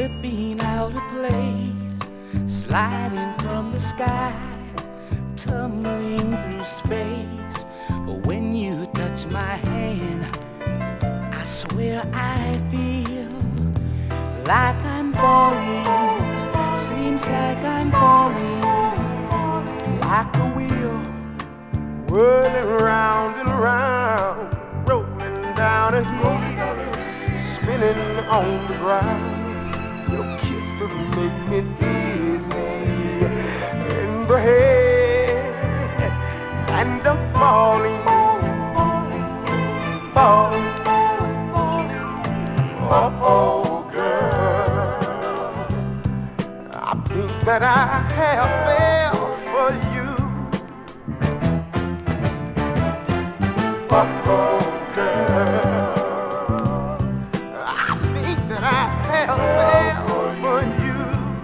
slipping out of place, sliding from the sky, tumbling through space. But when you touch my hand, I swear I feel like I'm falling. Seems like I'm falling, like a wheel whirling round and round, rolling down a hill, spinning on the ground. Your kisses make me dizzy in the head, and I'm falling, falling, oh girl, I think that I have fell for you. Oh girl, I think that I have fell for you.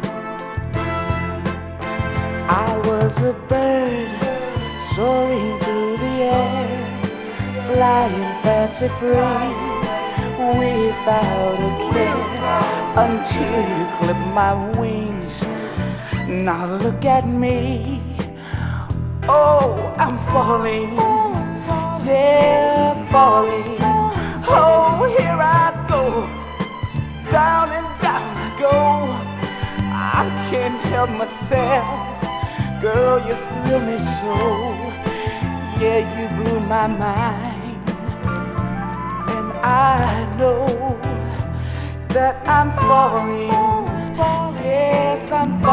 I was a bird soaring through the air, flying fancy free without a care, until you clipped my wings. Now look at me, oh, I'm falling, yeah, falling. Oh, here I go, down and down I go. I can't help myself, girl, you thrill me so. Yeah, you blew my mind, and I know that I'm falling. Yes, I'm falling.